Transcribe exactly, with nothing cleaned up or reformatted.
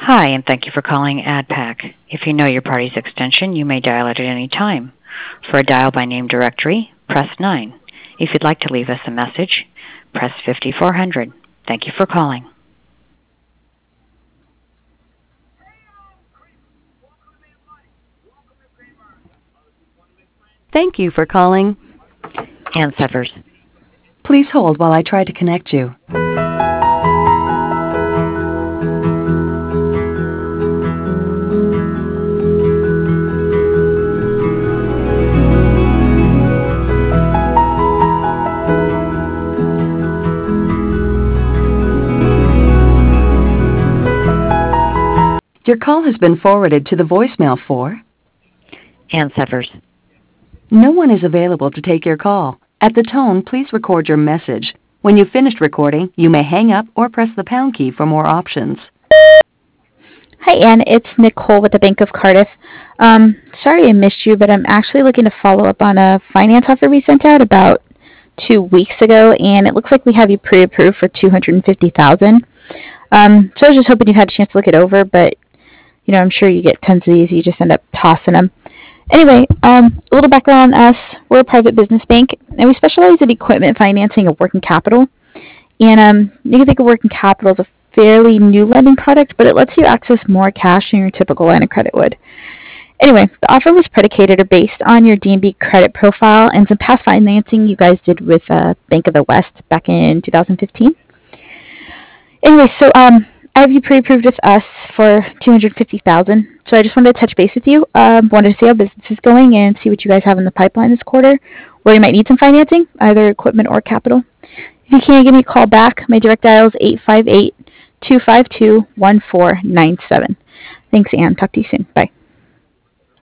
Hi, and thank you for calling AdPac. If you know your party's extension, you may dial it at any time. For a dial by name directory, press nine. If you'd like to leave us a message, press fifty-four hundred. Thank you for calling. Thank you for calling. Ann Severs. Please hold while I try to connect you. Your call has been forwarded to the voicemail for Ann Severs. No one is available to take your call. At the tone, please record your message. When you've finished recording, you may hang up or press the pound key for more options. Hi, Ann. It's Nicole with the Bank of Cardiff. Um, sorry I missed you, but I'm actually looking to follow up on a finance offer we sent out about two weeks ago, and it looks like we have you pre-approved for two hundred fifty thousand dollars. Um, so I was just hoping you had a chance to look it over, but you know, I'm sure you get tons of these. You just end up tossing them. Anyway, um, a little background on us. We're a private business bank, and we specialize in equipment financing and working capital. And um, you can think of working capital as a fairly new lending product, but it lets you access more cash than your typical line of credit would. Anyway, the offer was predicated or based on your D and B credit profile and some past financing you guys did with uh, Bank of the West back in two thousand fifteen. Anyway, so um, I have you pre-approved with us for two hundred fifty thousand dollars. So I just wanted to touch base with you. Um, wanted to see how business is going and see what you guys have in the pipeline this quarter, where you might need some financing, either equipment or capital. If you can, give me a call back. My direct dial is eight five eight, two five two, one four nine seven. Thanks, Ann. Talk to you soon. Bye.